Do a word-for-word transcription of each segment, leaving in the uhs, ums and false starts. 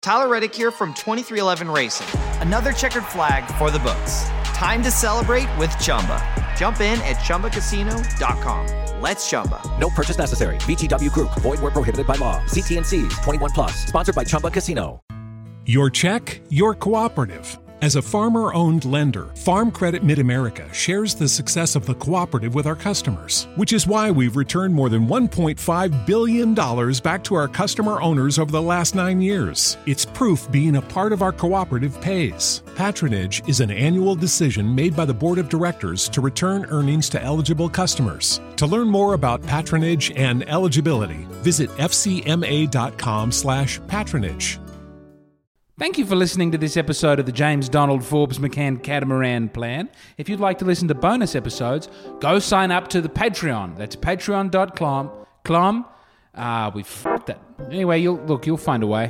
Tyler Reddick here from twenty-three eleven Racing. Another checkered flag for the books. Time to celebrate with Chumba. Jump in at Chumba Casino dot com. Let's Chumba. No purchase necessary. V G W Group. Void where prohibited by law. See T and C's. twenty-one plus. Sponsored by Chumba Casino. Your check, your cooperative. As a farmer-owned lender, Farm Credit Mid-America shares the success of the cooperative with our customers, which is why we've returned more than one point five billion dollars back to our customer owners over the last nine years. It's proof being a part of our cooperative pays. Patronage is an annual decision made by the Board of Directors to return earnings to eligible customers. To learn more about patronage and eligibility, visit f c m a dot com slash patronage. Thank you for listening to this episode of the James Donald Forbes McCann Catamaran Plan. If you'd like to listen to bonus episodes, go sign up to the Patreon. That's patreon dot com. Clom. Ah, we f***ed that. Anyway, you'll look, you'll find a way.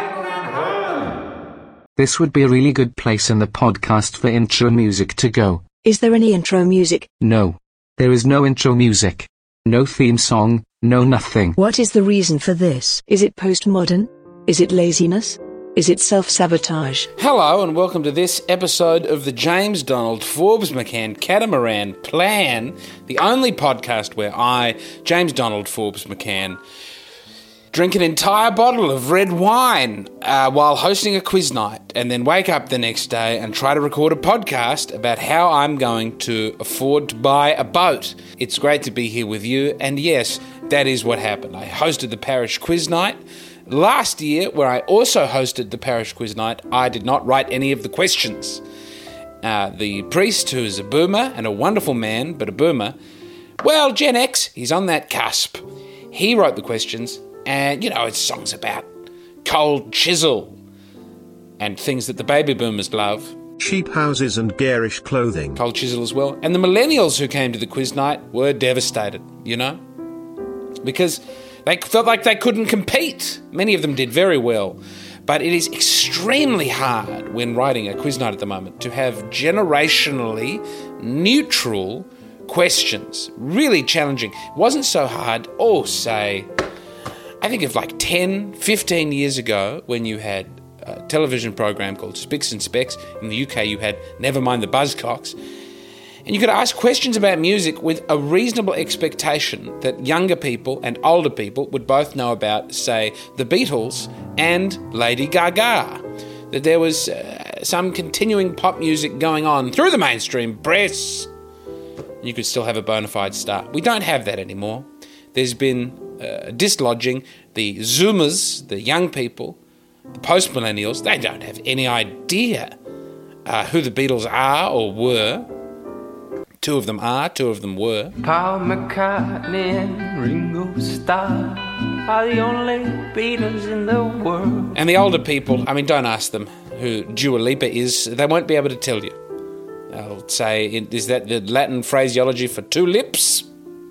This would be a really good place in the podcast for intro music to go. Is there any intro music? No. There is no intro music. No theme song, no nothing. What is the reason for this? Is it postmodern? Is it laziness? Is it self-sabotage? Hello and welcome to this episode of the James Donald Forbes McCann Catamaran Plan, the only podcast where I, James Donald Forbes McCann, drink an entire bottle of red wine uh, while hosting a quiz night and then wake up the next day and try to record a podcast about how I'm going to afford to buy a boat. It's great to be here with you, and yes, that is what happened. I hosted the parish quiz night. Last year, where I also hosted the parish quiz night, I did not write any of the questions. Uh, the priest, who is a boomer and a wonderful man, but a boomer, well, Gen X, he's on that cusp. He wrote the questions, and, you know, it's songs about cold chisel and things that the baby boomers love. Cheap houses and garish clothing. Cold chisel as well. And the millennials who came to the quiz night were devastated, you know, because they felt like they couldn't compete. Many of them did very well. But it is extremely hard when writing a quiz night at the moment to have generationally neutral questions. Really challenging. It wasn't so hard, oh, say, I think of like ten, fifteen years ago when you had a television program called Spicks and Specks. In the U K you had Never Mind the Buzzcocks. And you could ask questions about music with a reasonable expectation that younger people and older people would both know about, say, the Beatles and Lady Gaga. That there was uh, some continuing pop music going on through the mainstream press. You could still have a bona fide start. We don't have that anymore. There's been uh, dislodging. The Zoomers, the young people, the post-millennials, they don't have any idea uh, who the Beatles are or were. Two of them are, two of them were. Paul McCartney and Ringo Starr are the only Beatles in the world. And the older people, I mean, don't ask them who Dua Lipa is. They won't be able to tell you. They'll say, is that the Latin phraseology for two lips?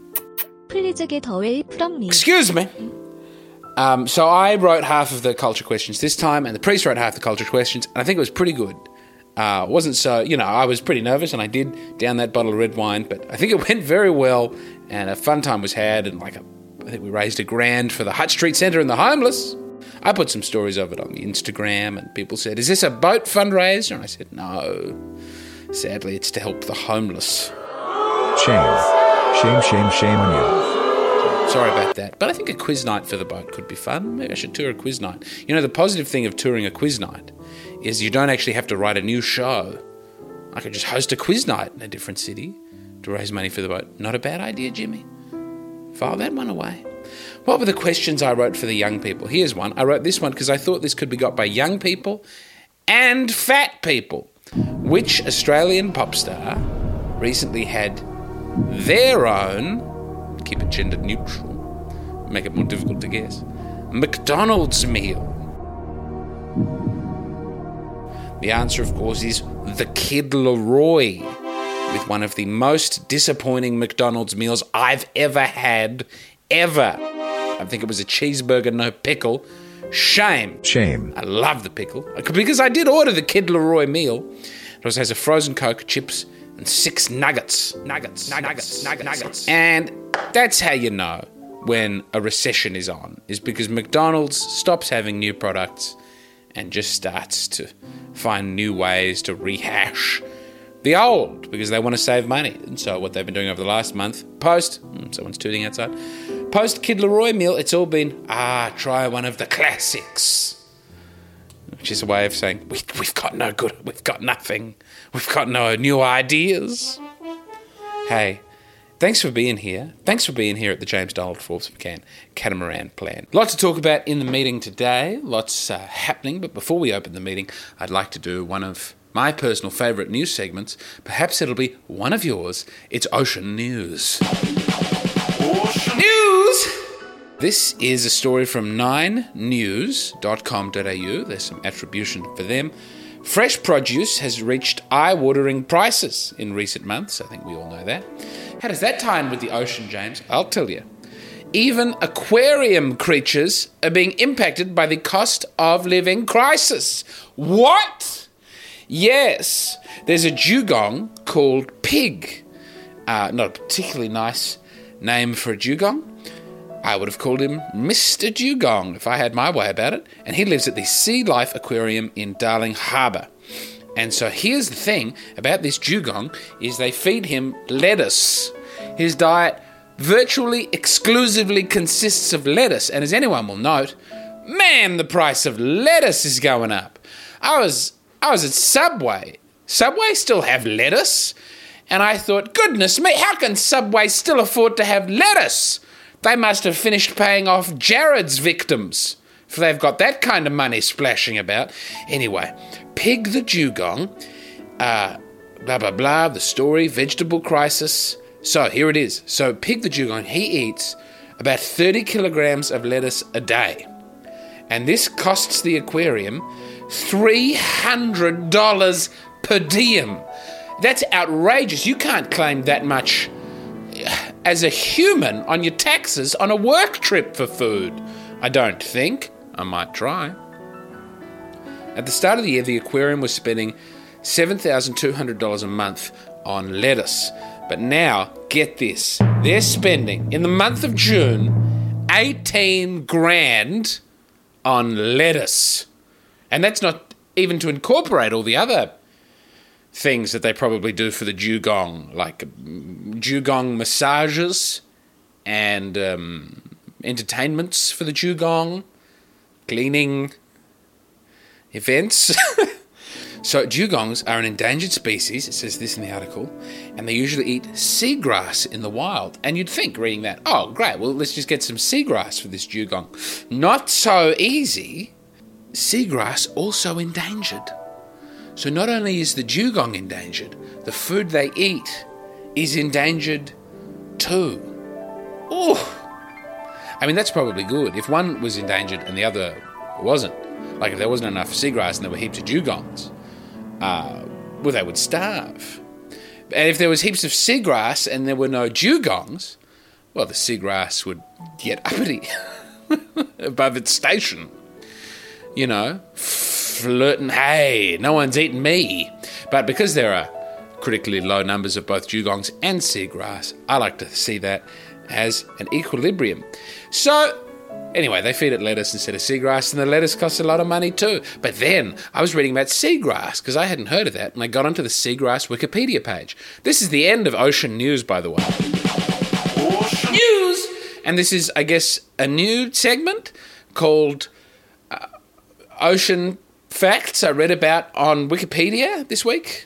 Excuse me. Um, so I wrote half of the culture questions this time, and the priest wrote half the culture questions, and I think it was pretty good. Uh, wasn't so, you know, I was pretty nervous and I did down that bottle of red wine, but I think it went very well and a fun time was had, and like a, I think we raised a grand for the Hutt Street Centre and the homeless. I put some stories of it on the Instagram and people said, is this a boat fundraiser? And I said, no. Sadly, it's to help the homeless. Shame. Shame, shame, shame on you. Sorry about that. But I think a quiz night for the boat could be fun. Maybe I should tour a quiz night. You know, the positive thing of touring a quiz night is you don't actually have to write a new show. I could just host a quiz night in a different city to raise money for the boat. Not a bad idea, Jimmy. File that one away. What were the questions I wrote for the young people? Here's one. I wrote this one because I thought this could be got by young people and fat people. Which Australian pop star recently had their own, keep it gender neutral, make it more difficult to guess, McDonald's meal? The answer, of course, is the Kid Laroi, with one of the most disappointing McDonald's meals I've ever had, ever. I think it was a cheeseburger, no pickle. Shame. Shame. I love the pickle. Because I did order the Kid Laroi meal. It also has a frozen Coke, chips, and six nuggets. Nuggets, nuggets, nuggets, nuggets. And that's how you know when a recession is on, is because McDonald's stops having new products and just starts to find new ways to rehash the old because they want to save money. And so what they've been doing over the last month, post, someone's tooting outside, post Kid Leroy meal, it's all been, ah, try one of the classics. Which is a way of saying, we, we've got no good, we've got nothing, we've got no new ideas. Hey, thanks for being here. Thanks for being here at the James Donald Forbes McCann Catamaran Plan. Lots to talk about in the meeting today, lots uh, happening, but before we open the meeting, I'd like to do one of my personal favourite news segments. Perhaps it'll be one of yours. It's Ocean News. Ocean News! This is a story from nine news dot com dot a u. There's some attribution for them. Fresh produce has reached eye-watering prices in recent months. I think we all know that. How does that tie in with the ocean, James? I'll tell you. Even aquarium creatures are being impacted by the cost of living crisis. What? Yes, there's a dugong called Pig. Uh, not a particularly nice name for a dugong. I would have called him Mister Dugong if I had my way about it. And he lives at the Sea Life Aquarium in Darling Harbour. And so here's the thing about this dugong is they feed him lettuce. His diet virtually exclusively consists of lettuce. And as anyone will note, man, the price of lettuce is going up. I was I was at Subway. Subway still have lettuce? And I thought, goodness me, how can Subway still afford to have lettuce? They must have finished paying off Jared's victims, for they've got that kind of money splashing about. Anyway, Pig the Dugong, uh, blah, blah, blah, the story, vegetable crisis. So here it is. So Pig the Dugong, he eats about thirty kilograms of lettuce a day. And this costs the aquarium three hundred dollars per diem. That's outrageous. You can't claim that much as a human on your taxes on a work trip for food. I don't think. I might try. At the start of the year, the aquarium was spending seven thousand two hundred dollars a month on lettuce. But now, get this. They're spending, in the month of June, eighteen grand on lettuce. And that's not even to incorporate all the other things that they probably do for the dugong, like dugong massages and um, entertainments for the dugong, cleaning events. So dugongs are an endangered species, it says this in the article, and they usually eat seagrass in the wild. And you'd think, reading that, oh, great, well, let's just get some seagrass for this dugong. Not so easy. Seagrass also endangered. So not only is the dugong endangered, the food they eat is endangered too. Oh, I mean, that's probably good. If one was endangered and the other wasn't, like if there wasn't enough seagrass and there were heaps of dugongs, uh, well, they would starve. And if there was heaps of seagrass and there were no dugongs, well, the seagrass would get uppity above its station. You know, flirting, hey, no one's eating me. But because there are critically low numbers of both dugongs and seagrass, I like to see that as an equilibrium. So, anyway, they feed it lettuce instead of seagrass, and the lettuce costs a lot of money too. But then I was reading about seagrass, because I hadn't heard of that, and I got onto the seagrass Wikipedia page. This is the end of Ocean News, by the way. Ocean News! And this is, I guess, a new segment called uh, Ocean Facts I read about on Wikipedia this week.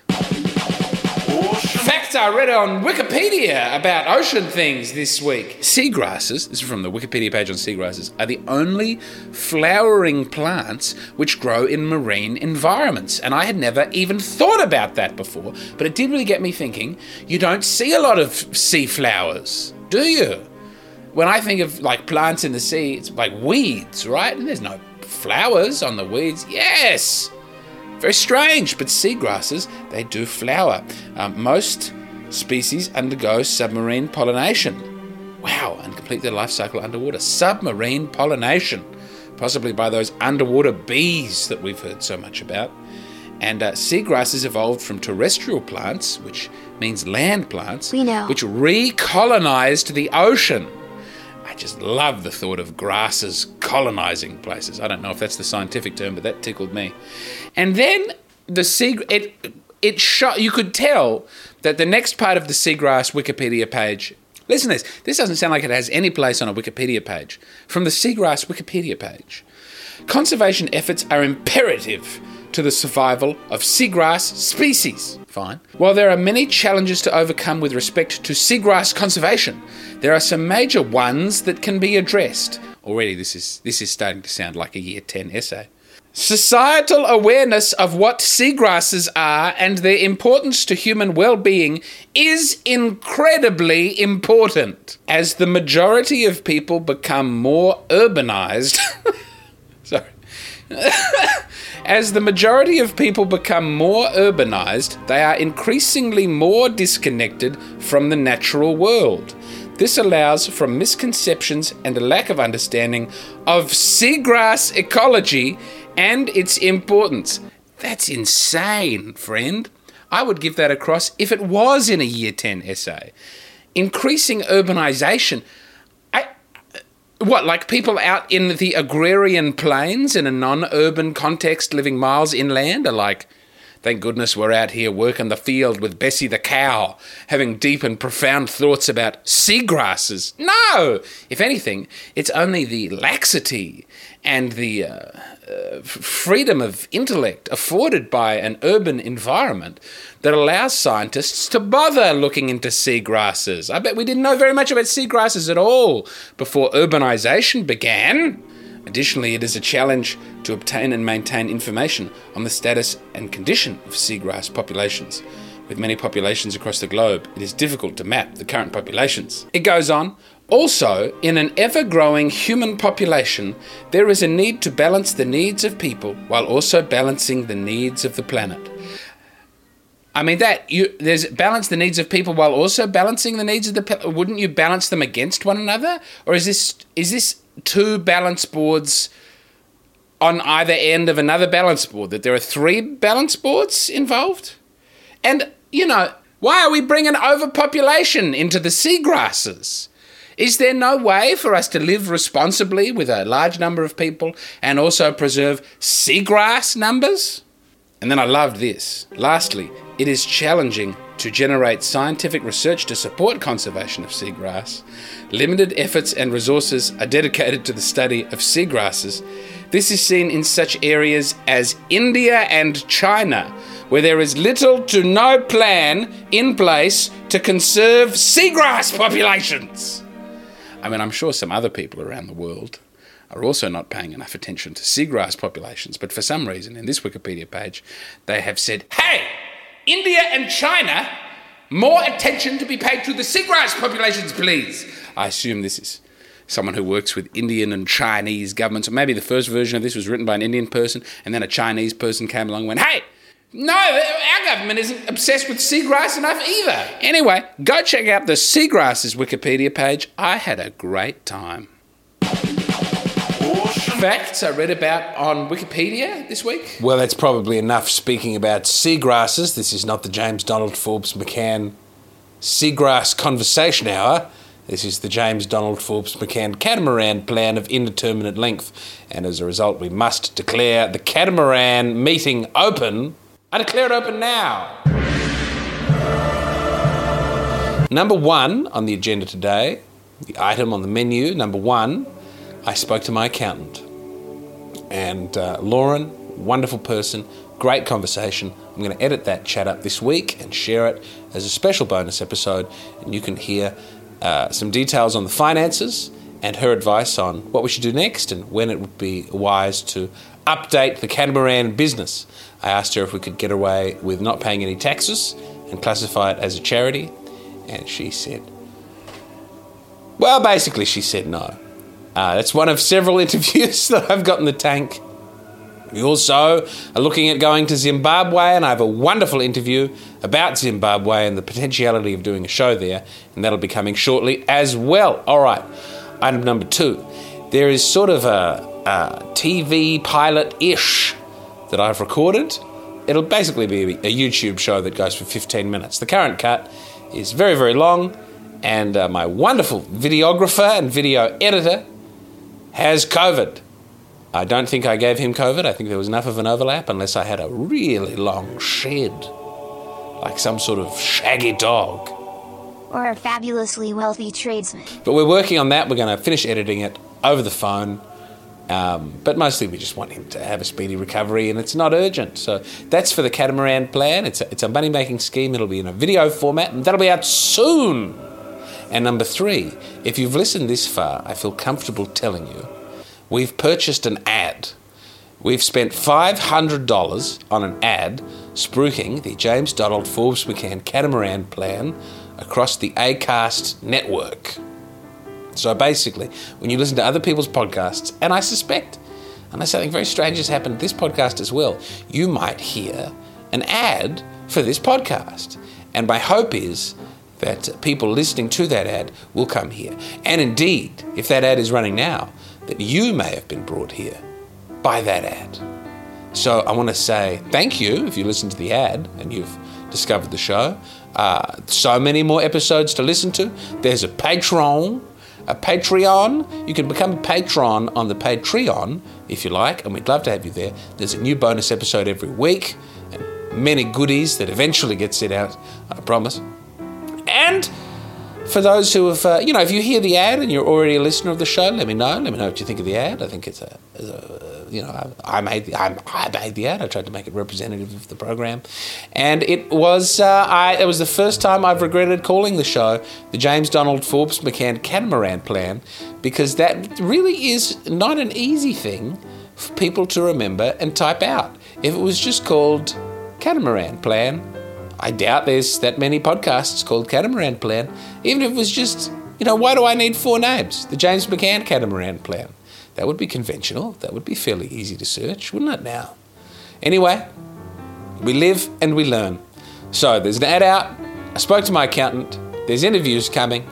Facts I read on Wikipedia about ocean things this week. Seagrasses, this is from the Wikipedia page on seagrasses, are the only flowering plants which grow in marine environments. And I had never even thought about that before, but it did really get me thinking, you don't see a lot of sea flowers, do you? When I think of like plants in the sea, it's like weeds, right? And there's no flowers on the weeds. Yes! Very strange, but seagrasses, they do flower. Um, most species undergo submarine pollination. Wow, and complete their life cycle underwater. Submarine pollination, possibly by those underwater bees that we've heard so much about. And uh, seagrasses evolved from terrestrial plants, which means land plants, we know, which recolonized the ocean. I just love the thought of grasses colonizing places. I don't know if that's the scientific term, but that tickled me. And then the sea, it it shot. You could tell that the next part of the seagrass Wikipedia page. Listen to this. This doesn't sound like it has any place on a Wikipedia page. From the seagrass Wikipedia page, conservation efforts are imperative to the survival of seagrass species. Fine. While there are many challenges to overcome with respect to seagrass conservation, there are some major ones that can be addressed. Already this is this is starting to sound like a year ten essay. Societal awareness of what seagrasses are and their importance to human well-being is incredibly important. As the majority of people become more urbanized... Sorry. As the majority of people become more urbanized, they are increasingly more disconnected from the natural world. This allows for misconceptions and a lack of understanding of seagrass ecology and its importance. That's insane, friend. I would give that across if it was in a year ten essay. Increasing urbanization. I, what, like people out in the agrarian plains in a non-urban context living miles inland are like, thank goodness we're out here working the field with Bessie the cow, having deep and profound thoughts about seagrasses. No! If anything, it's only the laxity and the uh, uh, freedom of intellect afforded by an urban environment that allows scientists to bother looking into seagrasses. I bet we didn't know very much about seagrasses at all before urbanization began. Additionally, it is a challenge to obtain and maintain information on the status and condition of seagrass populations. With many populations across the globe, it is difficult to map the current populations. It goes on. Also, in an ever-growing human population, there is a need to balance the needs of people while also balancing the needs of the planet. I mean, that you there's balance the needs of people while also balancing the needs of the planet. Wouldn't you balance them against one another? Or is this is this two balance boards on either end of another balance board, that there are three balance boards involved? And, you know, why are we bringing overpopulation into the seagrasses? Is there no way for us to live responsibly with a large number of people and also preserve seagrass numbers? And then I loved this. Lastly, it is challenging to generate scientific research to support conservation of seagrass. Limited efforts and resources are dedicated to the study of seagrasses. This is seen in such areas as India and China, where there is little to no plan in place to conserve seagrass populations. I mean, I'm sure some other people around the world are also not paying enough attention to seagrass populations, but for some reason in this Wikipedia page, they have said, hey, India and China, more attention to be paid to the seagrass populations, please. I assume this is someone who works with Indian and Chinese governments, or maybe the first version of this was written by an Indian person, and then a Chinese person came along and went, hey, no, our government isn't obsessed with seagrass enough either. Anyway, go check out the Seagrasses Wikipedia page. I had a great time. Facts I read about on Wikipedia this week? Well, that's probably enough speaking about seagrasses. This is not the James Donald Forbes McCann Seagrass Conversation Hour. This is the James Donald Forbes McCann Catamaran Plan of Indeterminate Length. And as a result, we must declare the Catamaran meeting open. I declare it open now. Number one on the agenda today, the item on the menu, number one, I spoke to my accountant. And uh, Lauren, wonderful person, great conversation. I'm going to edit that chat up this week and share it as a special bonus episode. And you can hear uh, some details on the finances and her advice on what we should do next and when it would be wise to update the catamaran business. I asked her if we could get away with not paying any taxes and classify it as a charity. And she said, well, basically she said no. Uh, that's one of several interviews that I've got in the tank. We also are looking at going to Zimbabwe, and I have a wonderful interview about Zimbabwe and the potentiality of doing a show there, and that'll be coming shortly as well. All right, item number two. There is sort of a, a T V pilot-ish that I've recorded. It'll basically be a YouTube show that goes for fifteen minutes. The current cut is very, very long, and uh, my wonderful videographer and video editor has COVID. I don't think I gave him COVID. I think there was enough of an overlap, unless I had a really long shed, like some sort of shaggy dog. Or a fabulously wealthy tradesman. But we're working on that. We're going to finish editing it over the phone. Um, but mostly we just want him to have a speedy recovery, and it's not urgent. So that's for the Catamaran plan. It's a, it's a money-making scheme. It'll be in a video format, and that'll be out soon. And number three, if you've listened this far, I feel comfortable telling you, we've purchased an ad. We've spent five hundred dollars on an ad spruiking the James Donald Forbes McCann Catamaran plan across the Acast network. So basically, when you listen to other people's podcasts, and I suspect, unless something very strange has happened to this podcast as well, you might hear an ad for this podcast. And my hope is that people listening to that ad will come here. And indeed, if that ad is running now, that you may have been brought here by that ad. So I want to say thank you if you listen to the ad and you've discovered the show. Uh, so many more episodes to listen to. There's a Patreon, a Patreon. You can become a patron on the Patreon if you like, and we'd love to have you there. There's a new bonus episode every week and many goodies that eventually get sent out, I promise. And for those who have, uh, you know, if you hear the ad and you're already a listener of the show, let me know. Let me know what you think of the ad. I think it's a, it's a you know, I, I made the, I, I made the ad. I tried to make it representative of the program, and it was, uh, I, it was the first time I've regretted calling the show the James Donald Forbes McCann Catamaran Plan, because that really is not an easy thing for people to remember and type out. If it was just called Catamaran Plan, I doubt there's that many podcasts called Catamaran Plan. Even if it was just, you know, why do I need four names? The James McCann Catamaran Plan. That would be conventional. That would be fairly easy to search, wouldn't it now? Anyway, we live and we learn. So there's an ad out. I spoke to my accountant. There's interviews coming.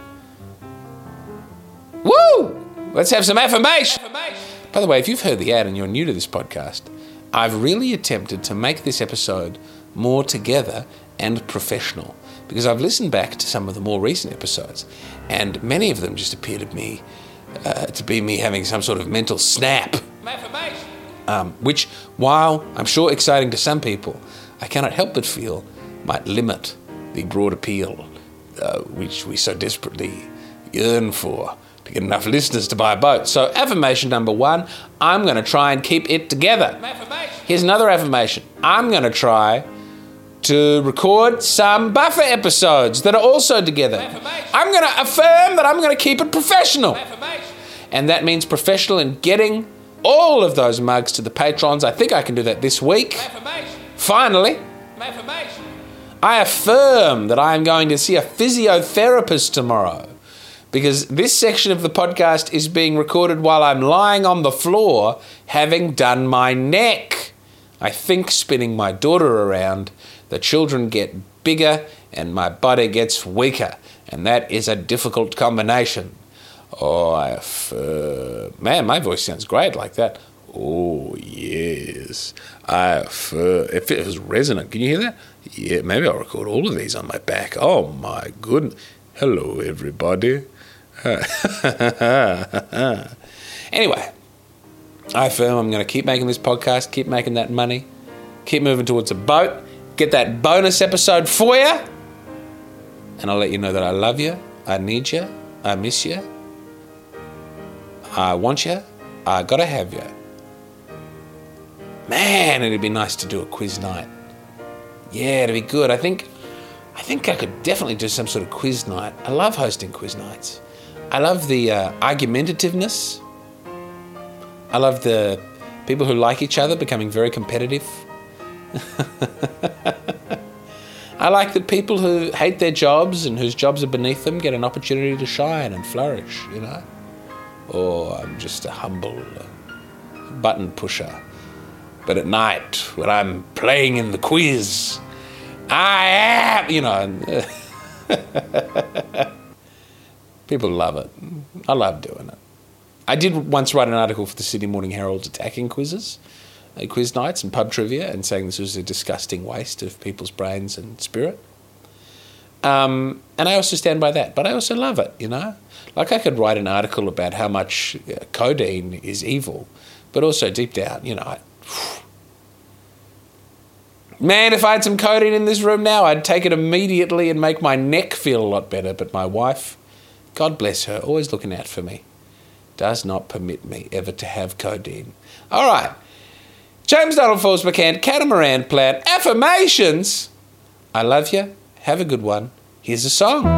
Woo! Let's have some affirmation. By the way, if you've heard the ad and you're new to this podcast, I've really attempted to make this episode more together and professional, because I've listened back to some of the more recent episodes, and many of them just appear to me uh, to be me having some sort of mental snap. Um, which, while I'm sure exciting to some people, I cannot help but feel might limit the broad appeal uh, which we so desperately yearn for, to get enough listeners to buy a boat. So affirmation number one, I'm going to try and keep it together. Here's another affirmation. I'm going to try to record some buffer episodes that are also together. I'm going to affirm that I'm going to keep it professional. And that means professional in getting all of those mugs to the patrons. I think I can do that this week. Finally, I affirm that I am going to see a physiotherapist tomorrow, because this section of the podcast is being recorded while I'm lying on the floor having done my neck. I think spinning my daughter around, the children get bigger and my body gets weaker, and that is a difficult combination. Oh, I affirm. Man, my voice sounds great like that. Oh, yes. I affirm. It feels resonant. Can you hear that? Yeah, maybe I'll record all of these on my back. Oh, my goodness. Hello, everybody. Anyway, I affirm I'm going to keep making this podcast, keep making that money, keep moving towards a boat, get that bonus episode for you, and I'll let you know that I love you, I need you, I miss you, I want you, I gotta have you. Man, it'd be nice to do a quiz night. Yeah, it'd be good. I think, I think I could definitely do some sort of quiz night. I love hosting quiz nights. I love the uh, argumentativeness. I love the people who like each other becoming very competitive. I like that people who hate their jobs and whose jobs are beneath them get an opportunity to shine and flourish, you know. Or I'm just a humble uh, button pusher. But at night, when I'm playing in the quiz, I am, you know. People love it. I love doing it. I did once write an article for the Sydney Morning Herald attacking quizzes, uh, quiz nights and pub trivia, and saying this was a disgusting waste of people's brains and spirit. Um, and I also stand by that. But I also love it, you know? Like I could write an article about how much uh, codeine is evil, but also deep down, you know, I, man, if I had some codeine in this room now, I'd take it immediately and make my neck feel a lot better. But my wife, God bless her, always looking out for me, does not permit me ever to have codeine. All right. James Donald Falls McCann, Catamaran Plan, affirmations. I love you. Have a good one. Here's a song.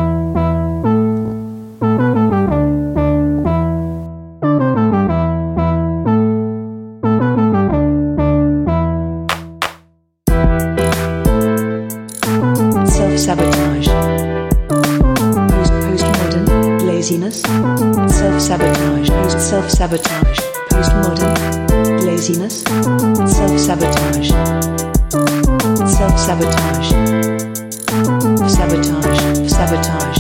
Self-sabotage. Post postmodern laziness. Self-sabotage. Post self-sabotage. Postmodern laziness. Self-sabotage. Self-sabotage. Sabotage. Sabotage.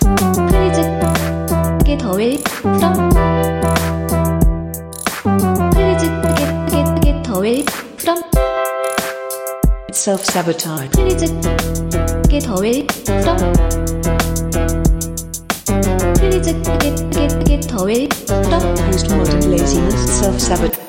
플리즈 그게 더 왜 풀어? 플리즈 그게 그게 그게 더 왜 풀어? Self-sabotage. 플리즈 그게 더 왜 풀어? 플리즈 그게 그게 그게 더 왜 풀어? Postmodern laziness. Self-sabotage.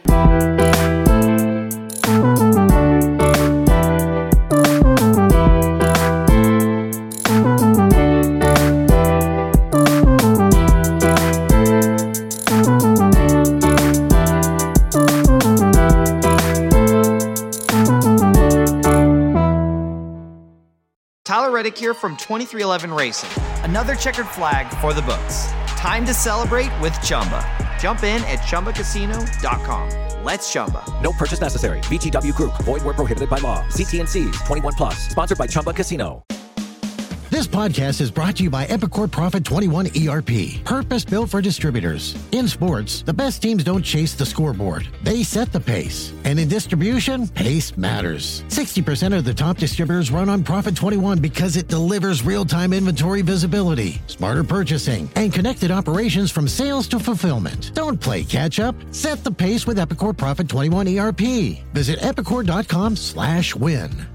Tyler Reddick here from twenty-three eleven Racing. Another checkered flag for the books. Time to celebrate with Chumba. Jump in at Chumba Casino dot com. Let's Chumba. No purchase necessary. V G W Group. Void where prohibited by law. See T and C's. twenty-one plus. Sponsored by Chumba Casino. This podcast is brought to you by Epicor Profit twenty-one E R P, purpose-built for distributors. In sports, the best teams don't chase the scoreboard. They set the pace. And in distribution, pace matters. sixty percent of the top distributors run on Profit twenty-one because it delivers real-time inventory visibility, smarter purchasing, and connected operations from sales to fulfillment. Don't play catch-up. Set the pace with Epicor Profit twenty-one E R P. Visit epicor dot com slash win.